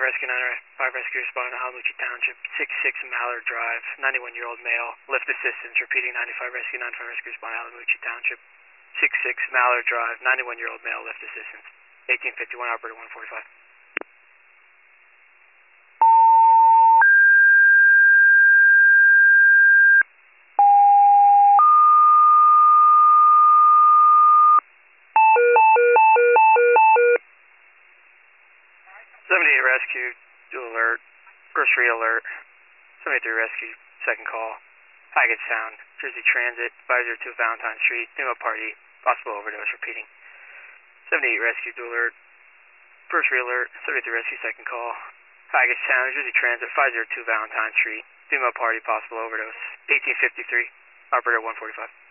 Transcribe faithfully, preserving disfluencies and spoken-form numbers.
Rescue nine five Rescue responding to Alamucci Township, six six Mallard Drive, ninety-one-year-old male, lift assistance, repeating ninety-five Rescue nine five Rescue responding to Alamucci Township, six six Mallard Drive, ninety-one-year-old male, lift assistance, eighteen fifty-one, operator one forty-five. seventy-eight Rescue, dual alert, first re-alert, seventy-three Rescue, second call, Package Sound, Jersey Transit, five oh two Valentine Street, Pneumo Party, possible overdose, repeating. seventy-eight Rescue, dual alert, first re-alert, seventy-three Rescue, second call, Package Sound, Jersey Transit, five oh two Valentine Street, Pneumo Party, possible overdose, eighteen fifty-three, operator one forty-five.